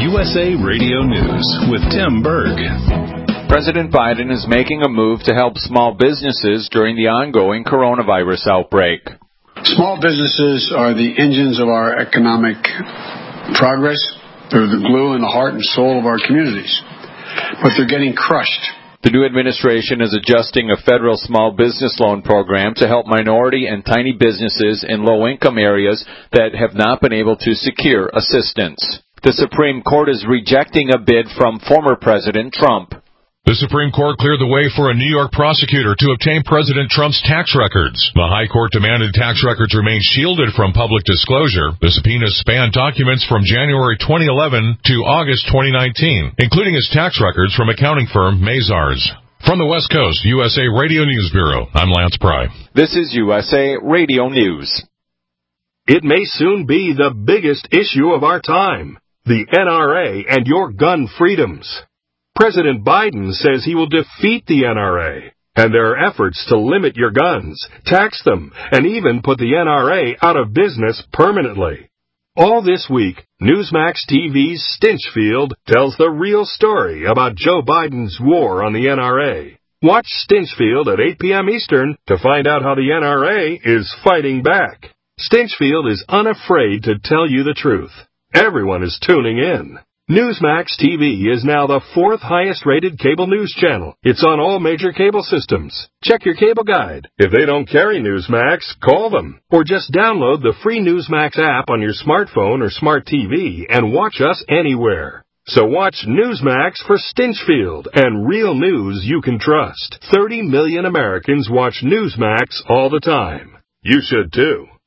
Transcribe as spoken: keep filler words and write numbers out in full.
U S A Radio News with Tim Berg. President Biden is making a move to help small businesses during the ongoing coronavirus outbreak. Small businesses are the engines of our economic progress. They're the glue and the heart and soul of our communities. But they're getting crushed. The new administration is adjusting a federal small business loan program to help minority and tiny businesses in low-income areas that have not been able to secure assistance. The Supreme Court is rejecting a bid from former President Trump. The Supreme Court cleared the way for a New York prosecutor to obtain President Trump's tax records. The High Court demanded tax records remain shielded from public disclosure. The subpoenas spanned documents from January twenty eleven to August twenty nineteen, including his tax records from accounting firm Mazars. From the West Coast, U S A Radio News Bureau, I'm Lance Pry. This is U S A Radio News. It may soon be the biggest issue of our time, the N R A and your gun freedoms. President Biden says he will defeat the N R A, and there are efforts to limit your guns, tax them, and even put the N R A out of business permanently. All this week, Newsmax T V's Stinchfield tells the real story about Joe Biden's war on the N R A. Watch Stinchfield at eight p.m. Eastern to find out how the N R A is fighting back. Stinchfield is unafraid to tell you the truth. Everyone is tuning in. Newsmax T V is now the fourth highest-rated cable news channel. It's on all major cable systems. Check your cable guide. If they don't carry Newsmax, call them. Or just download the free Newsmax app on your smartphone or smart T V and watch us anywhere. So watch Newsmax for Stinchfield and real news you can trust. thirty million Americans watch Newsmax all the time. You should too.